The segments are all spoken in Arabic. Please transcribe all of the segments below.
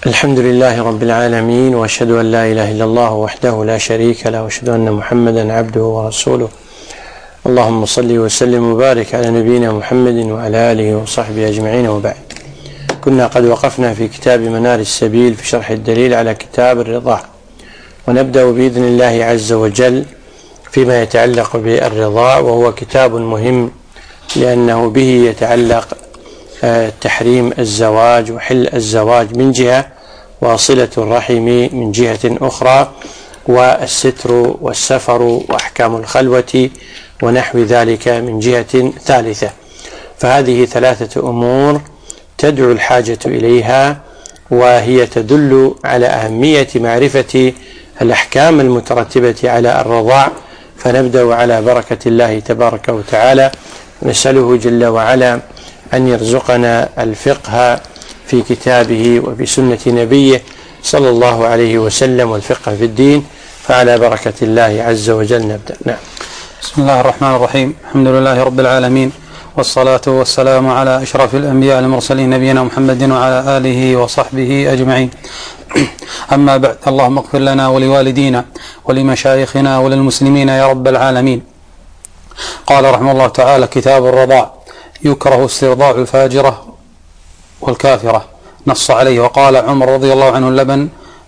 الحمد لله رب العالمين، وأشهد أن لا إله إلا الله وحده لا شريك له، وأشهد أن محمدا عبده ورسوله. اللهم صل وسلم وبارك على نبينا محمد وعلى آله وصحبه أجمعين، وبعد. كنا قد وقفنا في كتاب منار السبيل في شرح الدليل على كتاب الرضاع، ونبدأ بإذن الله عز وجل فيما يتعلق بالرضاع، وهو كتاب مهم لأنه به يتعلق تحريم الزواج وحل الزواج من جهة، وصلة الرحم من جهة أخرى، والستر والسفر وأحكام الخلوة ونحو ذلك من جهة ثالثة. فهذه ثلاثة أمور تدعو الحاجة إليها، وهي تدل على أهمية معرفة الأحكام المترتبة على الرضاع. فنبدأ على بركة الله تبارك وتعالى، نسأله جل وعلا أن يرزقنا الفقه في كتابه وبسنة نبيه صلى الله عليه وسلم، والفقه في الدين. فعلى بركة الله عز وجل نبدأ. نعم. بسم الله الرحمن الرحيم. الحمد لله رب العالمين، والصلاة والسلام على أشرف الأنبياء المرسلين نبينا محمد وعلى آله وصحبه أجمعين. أما بعد، اللهم اغفر لنا ولوالدينا ولمشايخنا وللمسلمين يا رب العالمين. قال رحمه الله تعالى: كتاب الرضاع. يكره استرضاع الفاجرة والكافرة، نص عليه. وقال عمر رضي الله عنه: اللبن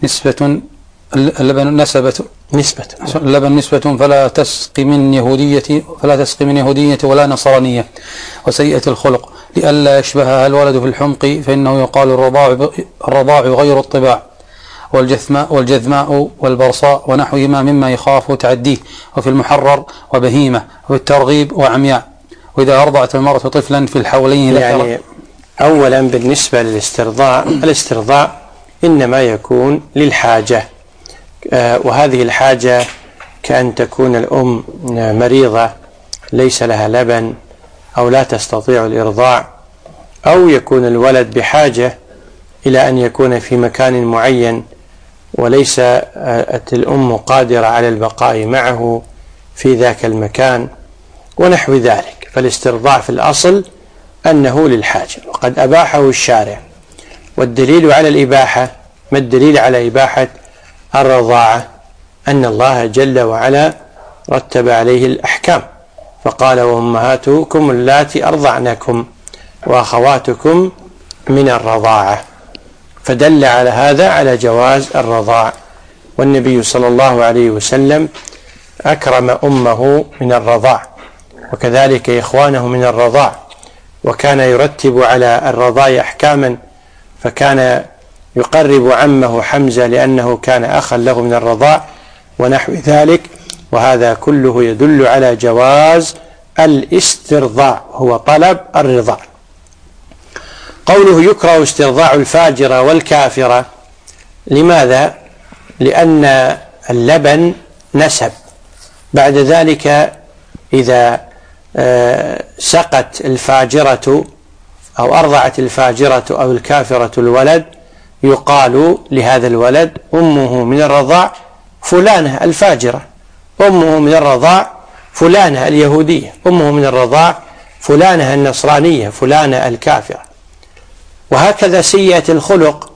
نسبة فلا تسقي من يهودية ولا نصرانية وسيئة الخلق، لئلا يشبهها الولد في الحمق، فإنه يقال الرضاع غير الطباع، والجذماء والبرصاء ونحوهما مما يخاف تعديه، وفي المحرر وبهيمة، وفي الترغيب وعمياء. وإذا أرضعت المرأة طفلا في الحولين يعني أولا بالنسبة للاسترضاع، الاسترضاع إنما يكون للحاجة، وهذه الحاجة كأن تكون الأم مريضة ليس لها لبن أو لا تستطيع الإرضاع، أو يكون الولد بحاجة إلى أن يكون في مكان معين وليس الأم قادرة على البقاء معه في ذاك المكان ونحو ذلك. فالاسترضاع في الأصل أنه للحاجة، وقد أباحه الشارع. والدليل على الإباحة، ما الدليل على إباحة الرضاعة؟ أن الله جل وعلا رتب عليه الأحكام، فقال: وأمهاتكم اللاتي أرضعنكم وأخواتكم من الرضاعة، فدل على هذا على جواز الرضاع. والنبي صلى الله عليه وسلم أكرم أمه من الرضاع، وكذلك إخوانه من الرضاع، وكان يرتب على الرضاع أحكاما، فكان يقرب عمه حمزة لأنه كان أخا له من الرضاع ونحو ذلك. وهذا كله يدل على جواز الاسترضاع، هو طلب الرضاع. قوله يكره استرضاع الفاجرة والكافرة، لماذا؟ لأن اللبن نسب، بعد ذلك إذا سقت الفاجرة أو أرضعت الفاجرة أو الكافرة الولد، يقال لهذا الولد أمه من الرضاع فلانة الفاجرة، أمه من الرضاع فلانة اليهودية، أمه من الرضاع فلانة النصرانية، فلانة الكافرة. وهكذا سيئة الخلق،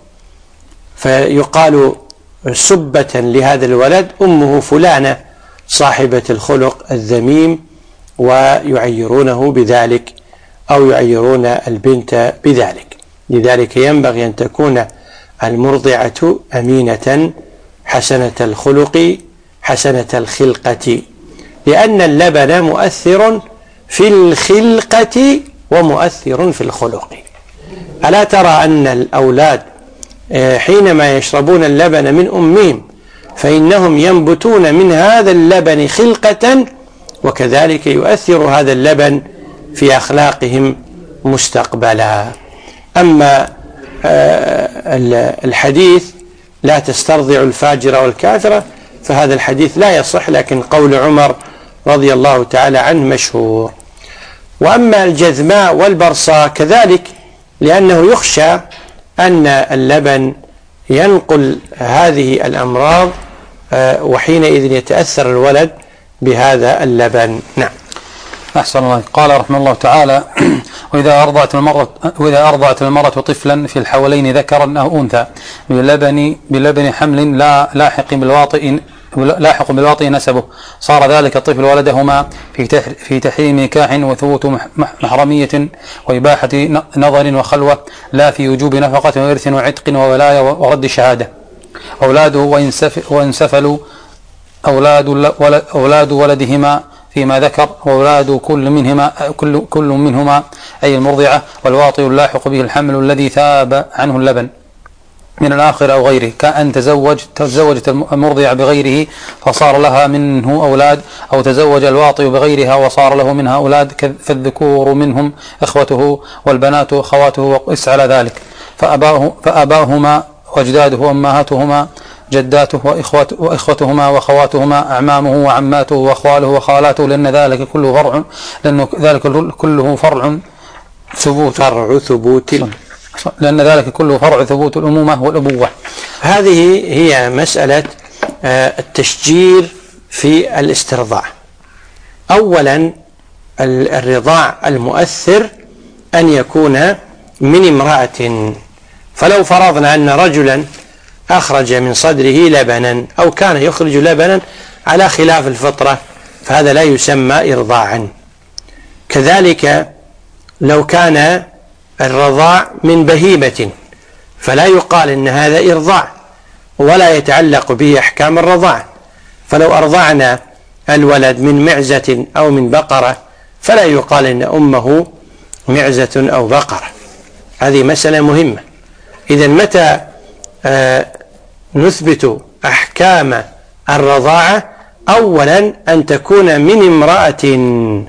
فيقال سبة لهذا الولد أمه فلانة صاحبة الخلق الذميم، ويعيرونه بذلك أو يعيرون البنت بذلك. لذلك ينبغي أن تكون المرضعة أمينة حسنة الخلق حسنة الخلقة، لأن اللبن مؤثر في الخلقة ومؤثر في الخلق. ألا ترى أن الأولاد حينما يشربون اللبن من أمهم فإنهم ينبتون من هذا اللبن خلقة، وكذلك يؤثر هذا اللبن في أخلاقهم مستقبلا. أما الحديث لا تسترضع الفاجرة والكافرة، فهذا الحديث لا يصح، لكن قول عمر رضي الله تعالى عنه مشهور. وأما الجذماء والبرصاء كذلك، لأنه يخشى أن اللبن ينقل هذه الأمراض، وحينئذ يتأثر الولد بهذا اللبن. نعم. أحسن الله. قال رحمه الله تعالى: وإذا أرضعت المرأة طفلا في الحولين ذكرا أو أنثى بلبن حمل لا لاحق بالواطئ نسبه، صار ذلك الطفل ولدهما في تحريم نكاح وثبوت محرمية وإباحة نظر وخلوة، لا في وجوب نفقة وإرث وعتق وولاية ورد الشهادة. أولاده وإن سفلوا أولاد ولدهما فيما ذكر، وأولاد كل منهما أي المرضعة، والواطئ اللاحق به الحمل الذي ثاب عنه اللبن من الآخر أو غيره، كأن تزوجت المرضعة بغيره فصار لها منه أولاد، أو تزوج الواطئ بغيرها وصار له منها أولاد، فالذكور منهم إخوته والبنات أخواته، وقس على ذلك فأباهما وأجداده وأمهاتهما جداته وإخوتهما وأخواتهما أعمامه وعماته وأخواله وخالاته، لأن ذلك كله فرع ثبوت الأمومة والأبوة. هذه هي مسألة التشجير في الاسترضاع. أولا الرضاع المؤثر أن يكون من امرأة، فلو فرضنا أن رجلا أخرج من صدره لبنا أو كان يخرج لبنا على خلاف الفطرة فهذا لا يسمى إرضاعا. كذلك لو كان الرضاع من بهيمة فلا يقال إن هذا إرضاع ولا يتعلق به أحكام الرضاع. فلو أرضعنا الولد من معزة أو من بقرة فلا يقال إن أمه معزة أو بقرة. هذه مسألة مهمة. إذن متى نثبت أحكام الرضاعة؟ أولا أن تكون من امرأة،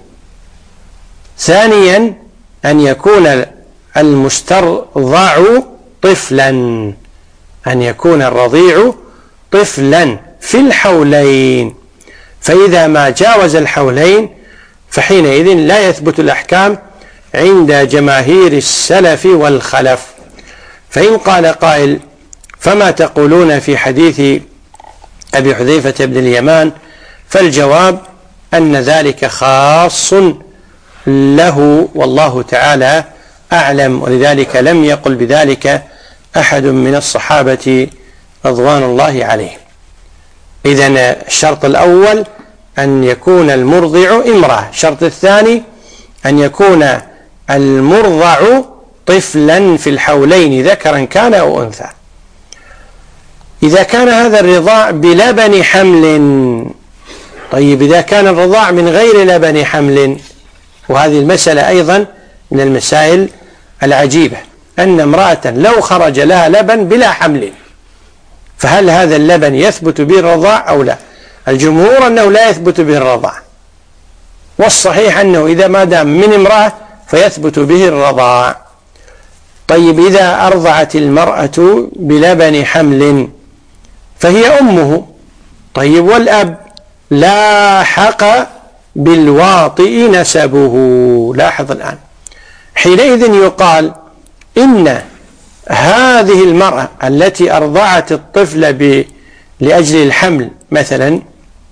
ثانيا أن يكون المسترضع طفلا، أن يكون الرضيع طفلا في الحولين، فإذا ما جاوز الحولين فحينئذ لا يثبت الأحكام عند جماهير السلف والخلف. فإن قال قائل فما تقولون في حديث أبي حذيفة بن اليمان؟ فالجواب أن ذلك خاص له والله تعالى أعلم، ولذلك لم يقل بذلك أحد من الصحابة رضوان الله عليهم. إذن الشرط الأول أن يكون المرضع امرأة، الشرط الثاني أن يكون المرضع طفلا في الحولين ذكرا كان أو أنثى. إذا كان هذا الرضاع بلبن حمل، طيب إذا كان الرضاع من غير لبن حمل، وهذه المسألة أيضا من المسائل العجيبة، أن امرأة لو خرج لها لبن بلا حمل فهل هذا اللبن يثبت به الرضاع أو لا؟ الجمهور أنه لا يثبت به الرضاع، والصحيح أنه إذا ما دام من امرأة فيثبت به الرضاع. طيب إذا أرضعت المرأة بلبن حمل فهي أمه، طيب والأب لاحق بالواطئ نسبه. لاحظ الآن، حينئذ يقال إن هذه المرأة التي أرضعت الطفل لأجل الحمل مثلا،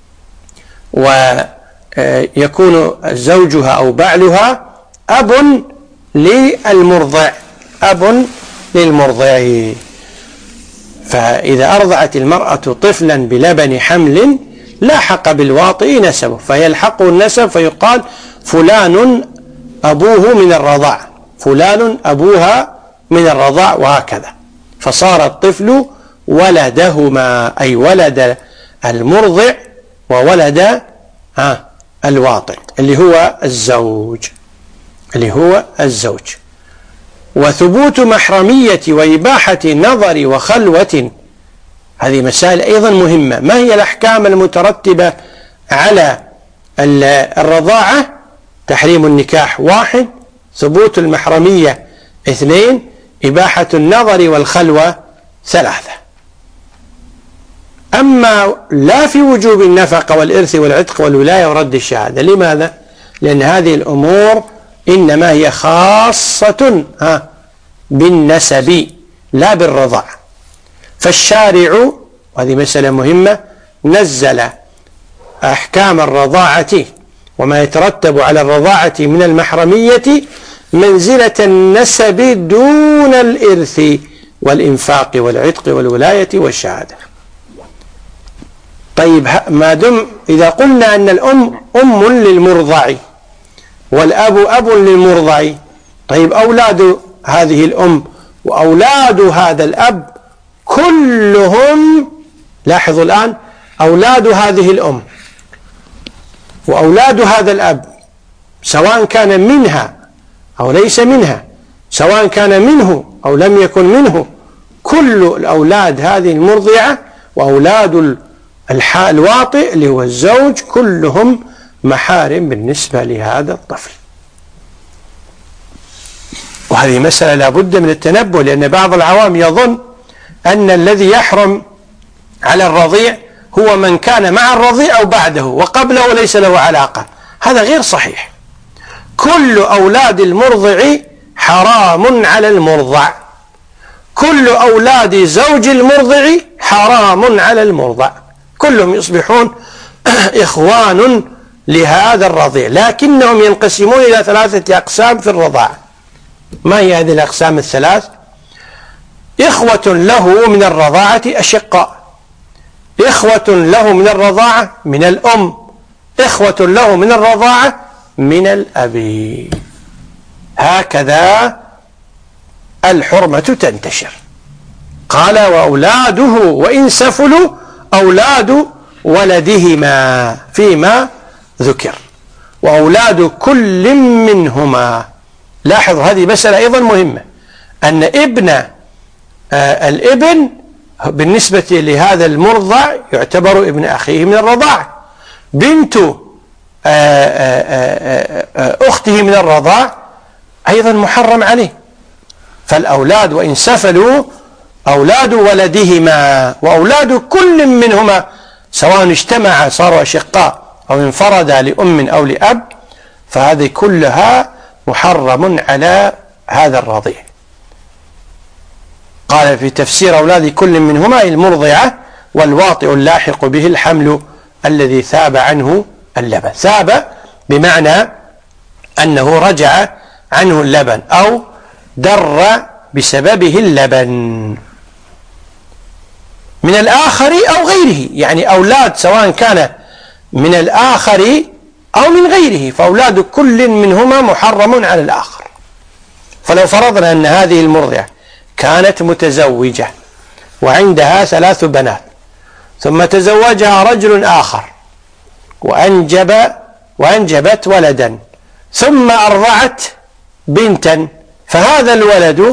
ويكون زوجها أو بعلها أب للمرضع، أب للمرضع، فإذا أرضعت المرأة طفلا بلبن حمل لاحق بالواطئ نسبه، فيلحقه النسب فيقال فلان أبوه من الرضاع، فلان أبوها من الرضاع، وهكذا، فصار الطفل ولدهما، أي ولد المرضع وولد الواطئ اللي هو الزوج. وثبوت محرمية وإباحة نظر وخلوة، هذه مسائل أيضا مهمة. ما هي الأحكام المترتبة على الرضاعة؟ تحريم النكاح 1، ثبوت المحرمية 2، إباحة النظر والخلوة 3. أما لا في وجوب النفقة والإرث والعتق والولاية ورد الشهادة. لماذا؟ لأن هذه الأمور إنما هي خاصة بالنسب لا بالرضاع. فالشارع، وهذه مسألة مهمة، نزل أحكام الرضاعة وما يترتب على الرضاعة من المحرمية منزلة النسب دون الإرث والإنفاق والعتق والولاية والشهادة. طيب ما دم إذا قلنا أن الأم أم للمرضع والأب أب للمرضع، طيب أولاد هذه الأم وأولاد هذا الأب كلهم، لاحظوا الآن، أولاد هذه الأم وأولاد هذا الأب سواء كان منها أو ليس منها، سواء كان منه أو لم يكن منه، كل الأولاد هذه المرضعة وأولاد الواطئ اللي هو الزوج كلهم محارم بالنسبة لهذا الطفل. وهذه مسألة لا بد من التنبه، لأن بعض العوام يظن أن الذي يحرم على الرضيع هو من كان مع الرضيع أو بعده وقبله ليس له علاقة. هذا غير صحيح. كل أولاد المرضع حرام على المرضع، كل أولاد زوج المرضع حرام على المرضع، كلهم يصبحون إخوان لهذا الرضيع، لكنهم ينقسمون إلى 3 أقسام في الرضاعة. ما هي هذه الأقسام الثلاث؟ إخوة له من الرضاعة أشقاء، إخوة له من الرضاعة من الأم، إخوة له من الرضاعة من الأب. هكذا الحرمة تنتشر. قال وأولاده وإن سفلوا أولاد ولدهما فيما ذكر، وأولاد كل منهما. لاحظ هذه مسألة أيضا مهمة، أن ابن الابن بالنسبة لهذا المرضع يعتبر ابن أخيه من الرضاعة، بنت أخته من الرضاع أيضا محرم عليه. فالأولاد وإن سفلوا أولاد ولدهما وأولاد كل منهما، سواء اجتمع صاروا أشقاء أو انفردا لأم أو لأب، فهذه كلها محرم على هذا الرضيع. قال في تفسير أولاد كل منهما المرضعة والواطئ اللاحق به الحمل الذي ثاب عنه اللبن. ثاب بمعنى أنه رجع عنه اللبن أو در بسببه اللبن من الآخر أو غيره، يعني أولاد سواء كان من الآخر أو من غيره، فأولاد كل منهما محرم على الآخر. فلو فرضنا أن هذه المرضعة كانت متزوجة وعندها 3 بنات، ثم تزوجها رجل آخر وأنجبت ولدا، ثم أرضعت بنتا، فهذا الولد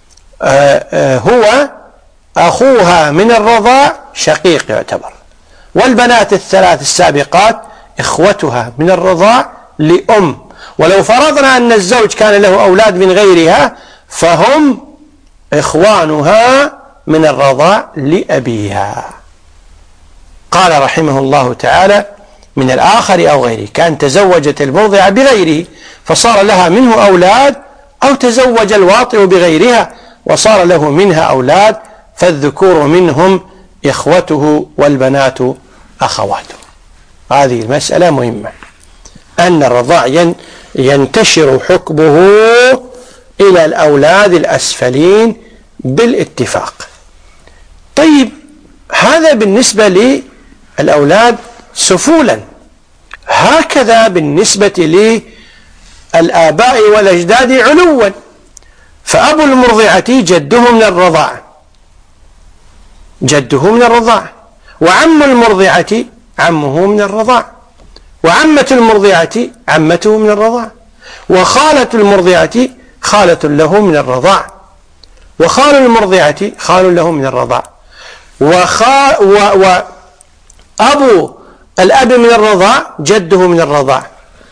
هو أخوها من الرضاع شقيق يعتبر، والبنات ال3 السابقات إخوتها من الرضاع لأم. ولو فرضنا أن الزوج كان له أولاد من غيرها فهم إخوانها من الرضاع لأبيها. قال رحمه الله تعالى من الآخر أو غيره، كان تزوجت المرضعة بغيره فصار لها منه أولاد، أو تزوج الواطئ بغيرها وصار له منها أولاد، فالذكور منهم إخوته والبنات أخواته. هذه المسألة مهمة، أن الرضاع ينتشر حكمه إلى الأولاد الأسفلين بالاتفاق. طيب هذا بالنسبة للأولاد سفولا، هكذا بالنسبة للآباء والأجداد علوا، فأبو المرضعة جده من الرضاعة، جده من الرضاعة، وعم المرضعة عمه من الرضاعة، وعمة المرضعة عمته من الرضاعة، وخالة المرضعة خالة له من الرضاعة، وخال المرضعة خال له من الرضاعة، وأبو الأب من الرضاع جده من الرضاع،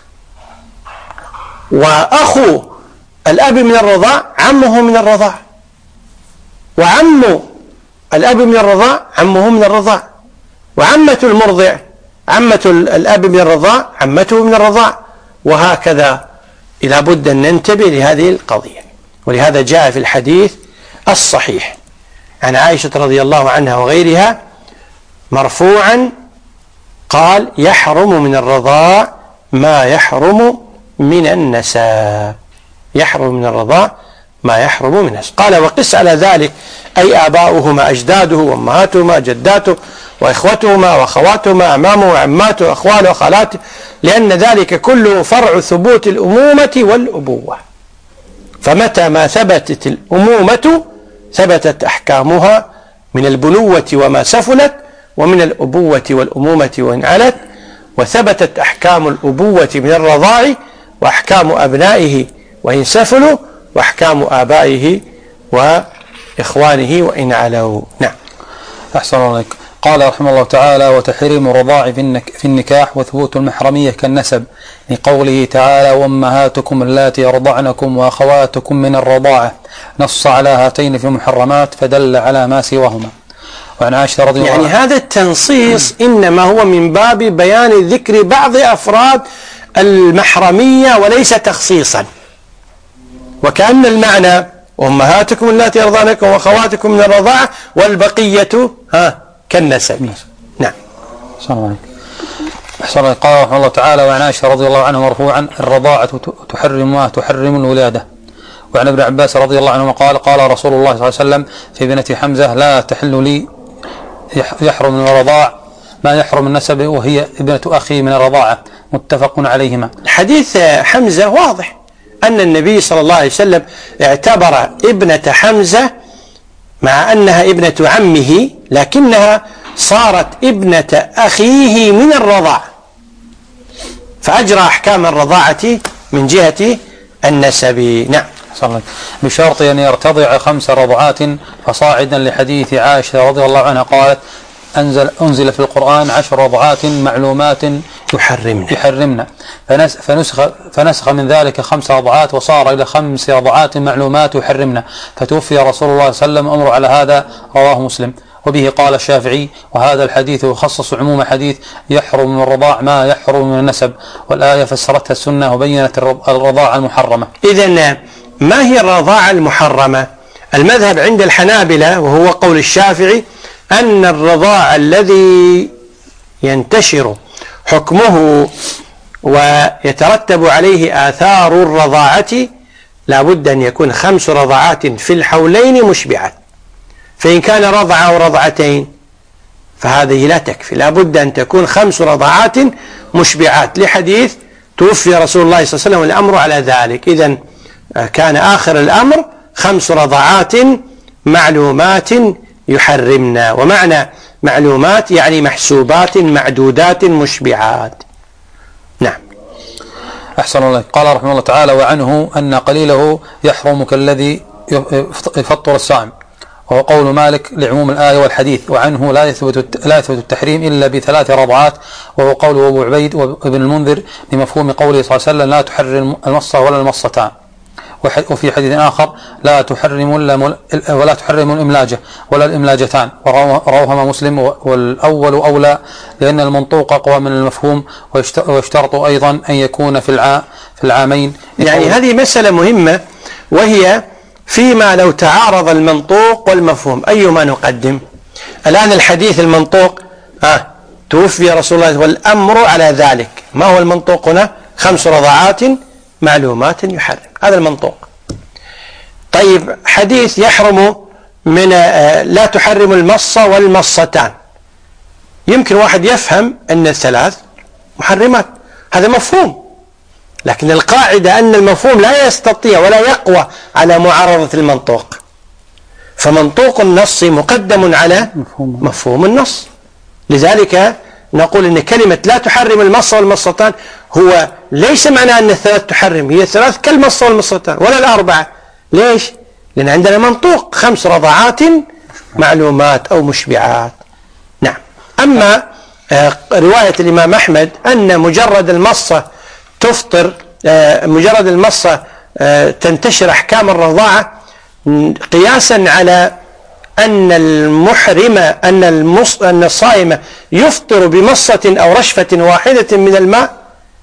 وأخو الأب من الرضاع عمه من الرضاع، وعم الأب من الرضاع عمه من الرضاع، وعمة المرضع عمة الأب من الرضاع عمته من الرضاع، وهكذا. لا بد أن ننتبه لهذه القضية. ولهذا جاء في الحديث الصحيح عن عائشة رضي الله عنها وغيرها مرفوعا قال يحرم من الرضاع ما يحرم من النسب، يحرم من الرضاع ما يحرم من النسب. قال وقس على ذلك أي آباؤهما أجداده وأمهاتهما جداته وإخوتهما وأخواتهما أعمامه وعماته وأخواله وخالاته، لأن ذلك كله فرع ثبوت الأمومة والأبوة، فمتى ما ثبتت الأمومة ثبتت أحكامها من البنوة وما سفلت، ومن الأبوة والأمومة وإن علت، وثبتت أحكام الأبوة من الرضاع وأحكام أبنائه وإن سفلوا وأحكام آبائه وإخوانه وإن علوا. نعم. أحسن الله عليك. قال رحمه الله تعالى: وتحريم الرضاع في النكاح وثبوت المحرمية كالنسب، لقوله تعالى: وأمهاتكم اللاتي يرضعنكم وأخواتكم من الرضاعة، نص على هاتين في المحرمات فدل على ما سواهما. وعن عائشة رضي الله عنها، يعني هذا التنصيص إنما هو من باب بيان ذكر بعض أفراد المحرمية وليس تخصيصا، وكأن المعنى أمهاتكم اللاتي يرضعنكم وأخواتكم من الرضاعة والبقية كالنسب. نعم. أحسن الله. قال رحمه الله تعالى: وعن عائشة رضي الله عنه مرفوعا: الرضاعة تحرم ما تحرم الولادة. وعن ابن عباس رضي الله عنهما قال: قال رسول الله صلى الله عليه وسلم في ابنة حمزة: لا تحل لي، يحرم من الرضاع ما يحرم النسب، وهي ابنة أخي من الرضاعة. متفق عليهما. حديث حمزة واضح أن النبي صلى الله عليه وسلم اعتبر ابنة حمزة مع أنها ابنة عمه لكنها صارت ابنة أخيه من الرضاعة، فأجرى أحكام الرضاعة من جهة النسب. نعم. بشرط أن يرتضع 5 رضعات فصاعدا، لحديث عائشة رضي الله عنها قالت: أنزل في القرآن 10 رضعات معلومات يحرمن، فنسخ من ذلك 5 رضعات وصار إلى 5 رضعات معلومات يحرمن، فتوفي رسول الله صلى الله عليه وسلم. أمر على هذا، رواه مسلم. وبه قال الشافعي: وهذا الحديث يخصص عموم حديث يحرم من الرضاع ما يحرم من النسب، والآية فسرتها السنة وبينت الرضاعة المحرمة. إذن ما هي الرضاعة المحرمة؟ المذهب عند الحنابلة وهو قول الشافعي أن الرضاع الذي ينتشر حكمه ويترتب عليه آثار الرضاعة لا بد أن يكون 5 رضعات في الحولين مشبعات، فإن كان رضعة أو رضعتين فهذه لا تكفي، لا بد أن تكون 5 رضعات مشبعات، لحديث توفي رسول الله صلى الله عليه وسلم الأمر على ذلك. إذن كان آخر الأمر 5 رضعات معلومات يحرمنا، ومعنى معلومات يعني محسوبات معدودات مشبعات. نعم. أحسن الله. قال رحمه الله تعالى: وعنه أن قليله يحرم كالذي يفطر الصائم، وهو قول مالك لعموم الآية والحديث. وعنه لا يثبت التحريم إلا ب3 رضعات، وهو قول أبو عبيد وابن المنذر لمفهوم قوله صلى الله عليه وسلم: لا تحرم المصة ولا المصتان. وفي حديث آخر: لا تحرم ولا تحرم الإملاجة ولا الإملاجتان، وروهما مسلم. والأول أولى لأن المنطوق أقوى من المفهوم، ويشترط أيضا أن يكون في العامين. يعني هذه مسألة مهمة، وهي فيما لو تعارض المنطوق والمفهوم أيما نقدم؟ الآن الحديث المنطوق توفي رسول الله والأمر على ذلك، ما هو المنطوق هنا؟ 5 رضعات معلومات يحرم، هذا المنطوق. طيب حديث يحرم من لا تحرم المصة والمصتان، يمكن واحد يفهم أن ال3 محرمات، هذا مفهوم، لكن القاعدة أن المفهوم لا يستطيع ولا يقوى على معارضة المنطوق، فمنطوق النص مقدم على مفهوم النص. لذلك نقول أن كلمة لا تحرم المصة والمصتان هو ليس معنى أن ال3 تحرم، هي 3 كالمصة والمصتان ولا ال4. ليش؟ لأن عندنا منطوق 5 رضعات معلومات أو مشبعات. نعم. أما رواية الإمام أحمد أن مجرد المصة تفطر، مجرد المصة تنتشر أحكام الرضاعة، قياسا على أن المحرم أن الصائم يفطر بمصة أو رشفة واحدة من الماء،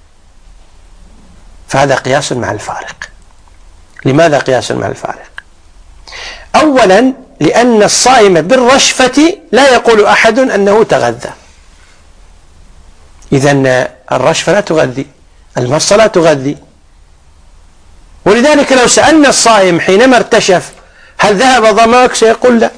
فهذا قياس مع الفارق. لماذا قياس مع الفارق؟ أولا لأن الصائم بالرشفة لا يقول أحد أنه تغذى، إذن الرشفة لا تغذي، المصة لا تغذي، ولذلك لو سألنا الصائم حينما ارتشف هل ذهب ظمأك سيقول لا.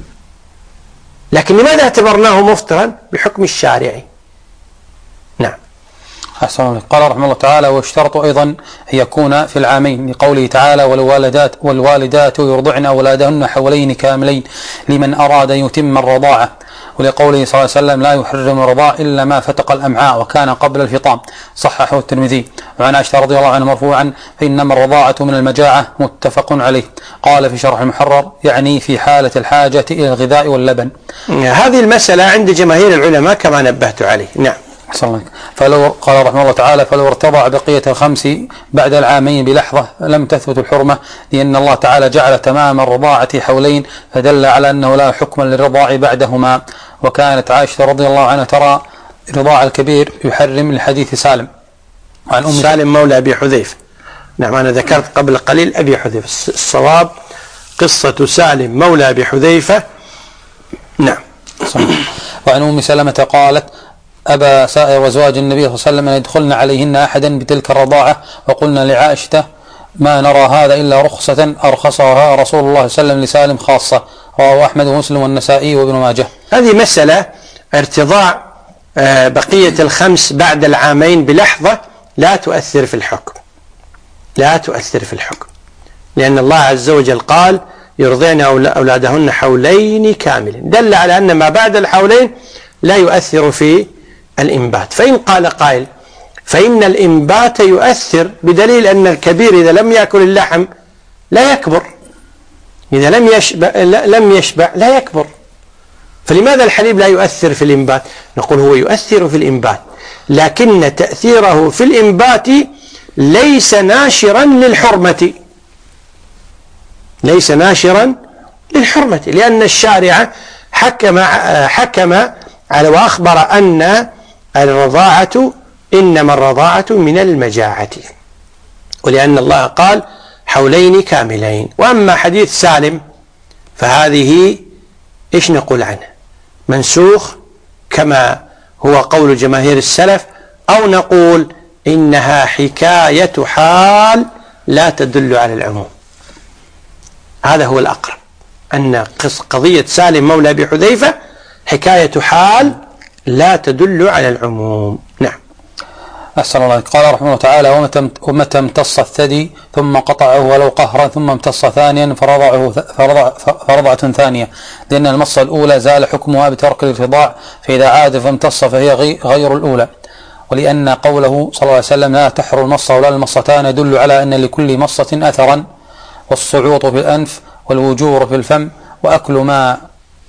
لكن لماذا اعتبرناه مفطرا؟ بحكم الشارع. نعم. أحسن الله. قال رحمه الله تعالى: واشترط أيضا أن يكون في العامين، لقوله تعالى: والوالدات يرضعن أولادهن حولين كاملين لمن أراد أن يتم الرضاعة، ولقوله صلى الله عليه وسلم: لا يحرم الرضاع إلا ما فتق الأمعاء وكان قبل الفطام، صححه الترمذي. وعن عائشة رضي الله عنها مرفوعا: فإنما الرضاعة من المجاعة، متفق عليه. قال في شرح المحرر: يعني في حالة الحاجة إلى الغذاء واللبن. هذه المسألة عند جماهير العلماء كما نبهت عليه. نعم. فلو قال رحمه الله تعالى: فلو ارتضع بقية الخمس بعد العامين بلحظة لم تثبت الحرمة، لأن الله تعالى جعل تمام الرضاعة حولين، فدل على أنه لا حكم للرضاع بعدهما. وكانت عائشة رضي الله عنها ترى رضاع الكبير يحرم لحديث سالم عن سالم مولى أبي حذيفة. نعم، أنا ذكرت قبل قليل أبي حذيفة، الصواب قصة سالم مولى أبي حذيفة. نعم. وعن أم سلمة قالت: أبى سائر وزواج النبي صلى الله عليه وسلم أن يدخلن عليهن أحدا بتلك الرضاعة، وقلنا لعائشة: ما نرى هذا إلا رخصة أرخصها رسول الله صلى الله عليه وسلم لسالم خاصة. رواه أحمد ومسلم والنسائي وابن ماجه. هذه مسألة ارتضاع بقية الخمس بعد العامين بلحظة لا تؤثر في الحكم، لا تؤثر في الحكم، لأن الله عز وجل قال: يرضعن أولادهن حولين كاملين، دل على أن ما بعد الحولين لا يؤثر في الإنبات. فإن قال قائل: فإن الإنبات يؤثر، بدليل أن الكبير إذا لم يأكل اللحم لا يكبر، إذا لم يشبع لا يكبر، فلماذا الحليب لا يؤثر في الإنبات؟ نقول هو يؤثر في الإنبات، لكن تأثيره في الإنبات ليس ناشرا للحرمة، ليس ناشرا للحرمة، لأن الشارع حكم على وأخبر أن الرضاعة إنما الرضاعة من المجاعة، ولأن الله قال: حولين كاملين. وأما حديث سالم فهذه إيش نقول عنه؟ منسوخ كما هو قول جماهير السلف، أو نقول إنها حكاية حال لا تدل على العموم. هذا هو الأقرب، أن قضية سالم مولى أبي حذيفة حكاية حال لا تدل على العموم. نعم. أحسن الله. قال رحمه الله تعالى: ومتى امتص الثدي ثم قطعه ولو قهرا ثم امتص ثانيا فرضعة ثانية، لأن المصة الأولى زال حكمها بترك الارتضاع، فإذا عاد فامتص فهي غير الأولى. ولأن قوله صلى الله عليه وسلم: لا تحر المصة ولا المصتان، يدل على أن لكل مصة أثرا، والصعوط في الأنف والوجور في الفم، وأكل ما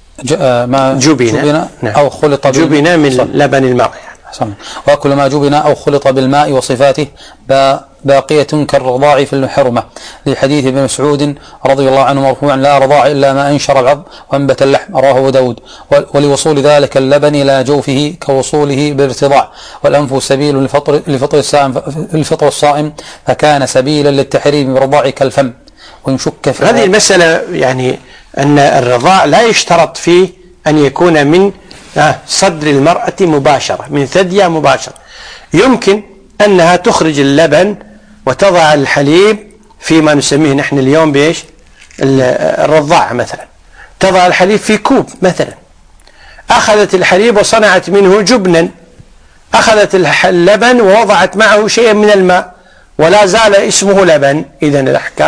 جبن أو خلط جبن من لبن الماء، وأكل ما جبن أو خلط بالماء وصفاته باقية كالرضاع في الحرمة، لحديث ابن مسعود رضي الله عنه مرفوعا: لا رضاع إلا ما أنشر العظم وأنبت اللحم، رواه أبو داود. ولوصول ذلك اللبن إلى جوفه كوصوله بالارتضاع، والأنف سبيل لفطر الصائم، فكان سبيلا للتحريم برضاع كالفم. ونشك في هذه المسألة، يعني أن الرضاع لا يشترط فيه أن يكون من صدر المرأة مباشرة، من ثديها مباشرة، يمكن أنها تخرج اللبن وتضع الحليب فيما نسميه نحن اليوم بإيش؟ الرضاعة مثلا، تضع الحليب في كوب مثلا، أخذت الحليب وصنعت منه جبنا، أخذت اللبن ووضعت معه شيئا من الماء ولا زال اسمه لبن. إذن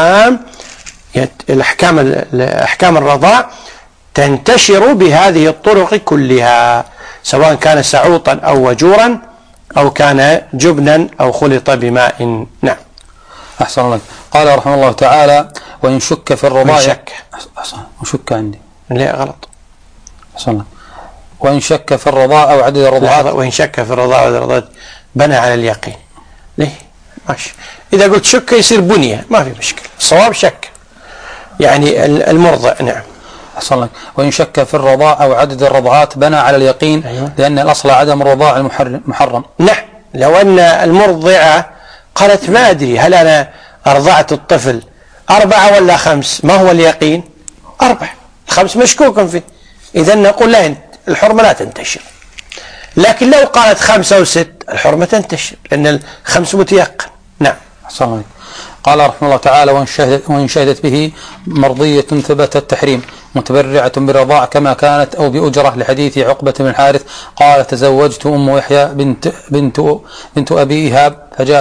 الأحكام الرضاع تنتشر بهذه الطرق كلها، سواء كان سعوطا أو وجورا أو كان جبنا أو خلط بماء. نعم. أحسن الله. قال رحمه الله تعالى: وإن شك في الرضاع وشك عندي لا غلط. أحسن الله. وإن شك في الرضاع أو عدد الرضاعات، وإن شك في الرضاع أو عدد الرضاعات بنى على اليقين. ليه؟ ماشي. إذا قلت شك يصير بنية، ما في مشكلة، الصواب شك يعني المرضع. نعم. أحسن الله. وإن شك في الرضاع أو عدد الرضعات بنى على اليقين. أيوة. لأن الأصل عدم الرضاع المحرم. نعم. لو أن المرضعة قالت: ما أدري هل أنا أرضعت الطفل 4 ولا 5، ما هو اليقين؟ 4، 5 مشكوك فيه، إذن نقول لا، الحرمة لا تنتشر. لكن لو قالت 5 أو 6 الحرمة تنتشر، لأن 5 متيقن. نعم. أحسن الله. قال رحمه الله تعالى: وإن شهدت به مرضية ثبت التحريم متبرعة بالرضاع كما كانت أو بأجرة، لحديث عقبة بن الحارث قال: تزوجت أم يحيى بنت أبي إيهاب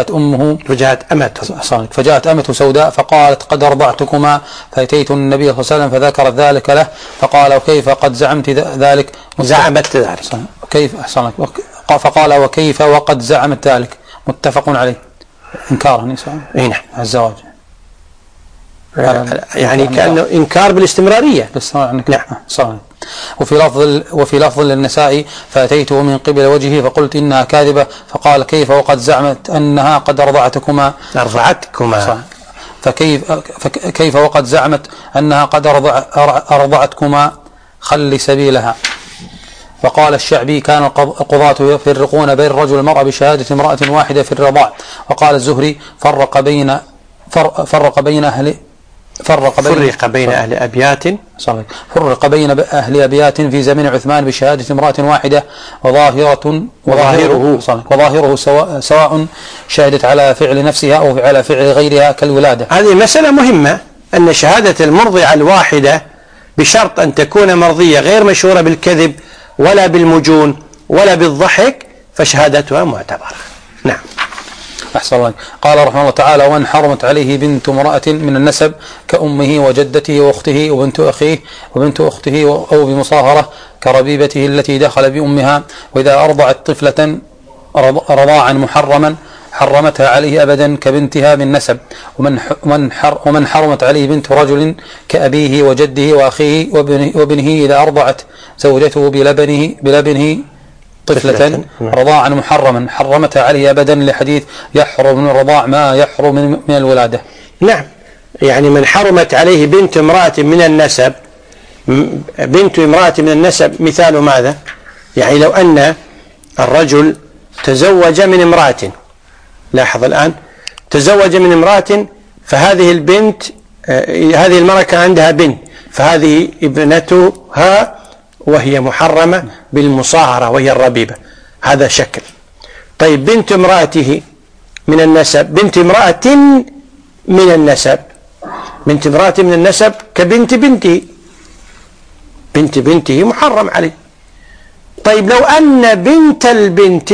فجاءت أمته سوداء فقالت: قد أرضعتكما، فأتيت النبي صلى الله عليه وسلم فذكرت ذلك له فقال: وكيف قد زعمت ذلك؟ فقال: وكيف وقد زعمت ذلك؟ متفق عليه. إنكار نساء الزواج، يعني كأنه إنكار بالاستمرارية. نعم. وفي لفظ للنساء: فأتيته من قبل وجهه فقلت إنها كاذبة، فقال: كيف وقد زعمت أنها قد أرضعتكما. فكيف وقد زعمت أنها قد أرضعتكما، خل سبيلها. وقال الشعبي: كان القضاة يفرقون بين الرجل والمرأة بشهادة امرأة واحدة في الرضاع. وقال الزهري: فرق بين أهل أبيات في زمن عثمان بشهادة امرأة واحدة وظاهره سواء شهدت على فعل نفسها أو على فعل غيرها كالولادة. هذه مسألة مهمة، أن شهادة المرضعة الواحدة بشرط أن تكون مرضية غير مشهورة بالكذب ولا بالمجون ولا بالضحك فشهادتها معتبرة. نعم. أحسن الله. قال رحمه الله تعالى: وأن حرمت عليه بنت امرأة من النسب كأمه وجدته وأخته وبنت أخته أو بمصاهرة كربيبته التي دخل بأمها، وإذا أرضعت طفلة رضاعا محرما حرمتها عليه أبدا كبنتها من نسب. ومن حرمت عليه بنت رجل كأبيه وجده وأخيه وابنه إذا أرضعت زوجته بلبنه طفلة رضاعا محرما حرمتها عليه أبدا، لحديث: يحرم من الرضاع ما يحرم من الولادة. نعم، يعني من حرمت عليه بنت امرأة من النسب، بنت امرأة من النسب مثال ماذا؟ يعني لو أن الرجل تزوج من امرأة، لاحظ الآن، تزوج من امرأة، فهذه البنت هذه المرأة كان عندها بنت، فهذه ابنتها وهي محرمة بالمصاهرة وهي الربيبة، هذا شكل. طيب بنت امرأته من النسب، بنت امرأة من النسب، بنت امرأة من النسب كبنت بنته، بنت بنته محرم عليه. طيب لو أن بنت البنت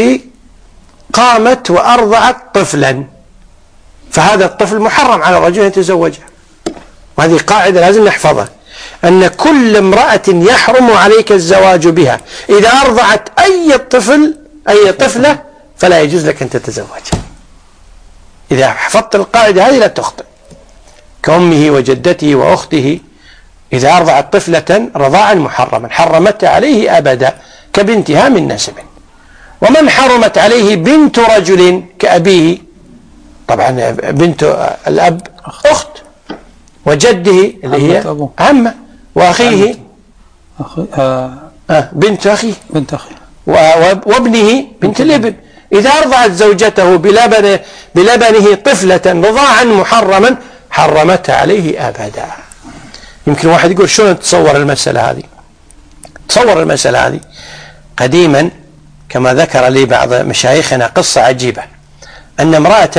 قامت وأرضعت طفلا، فهذا الطفل محرم على الرجل أن يتزوجها. وهذه قاعدة لازم نحفظها، أن كل امرأة يحرم عليك الزواج بها إذا أرضعت أي طفلة فلا يجوز لك أن تتزوجها. إذا حفظت القاعدة هذه لا تخطئ. كأمه وجدته وأخته إذا أرضعت طفلة رضاعا محرما حرمتها عليه أبدا كبنتها من نسب. ومن حرمت عليه بنت رجل كأبيه، طبعا بنت الأب أخت، وجده اللي هي عمة، وأخيه بنت أخيه، وابنه بنت الابن. إذا أرضعت زوجته بلبنه طفلة رضاعا محرما حرمتها عليه أبدا. يمكن واحد يقول: شلون تصور المسألة هذه؟ تصور المسألة هذه قديما كما ذكر لي بعض مشايخنا قصة عجيبة، أن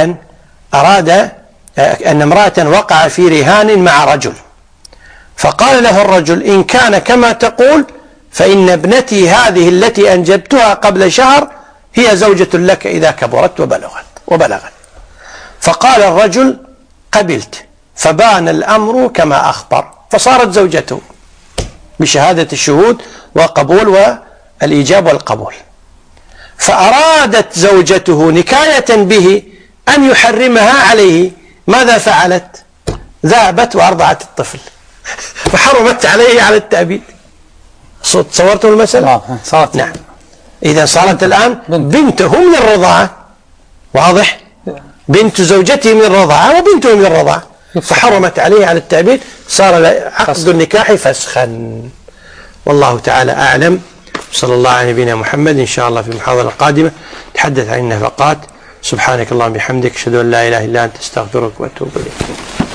امرأة وقع في رهان مع رجل، فقال له الرجل: إن كان كما تقول فإن ابنتي هذه التي أنجبتها قبل شهر هي زوجة لك إذا كبرت وبلغت. فقال الرجل: قبلت. فبان الأمر كما أخبر، فصارت زوجته بشهادة الشهود وقبول والإيجاب والقبول. فأرادت زوجته نكاية به أن يحرمها عليه، ماذا فعلت؟ ذهبت وأرضعت الطفل فحرمت عليه على التأبيد. تصورتم المسألة؟ نعم. إذا صارت الآن بنته من الرضاعة، واضح؟ بنت زوجته من الرضاعة وبنته من الرضاعة، فحرمت عليه على التأبيد، صار عقد النكاح فسخا. والله تعالى أعلم. صلى الله على نبينا محمد. إن شاء الله في المحاضرة القادمة نتحدث عن النفقات. سبحانك اللهم وبحمدك، أشهد أن لا إله إلا أنت، أستغفرك وأتوب إليك.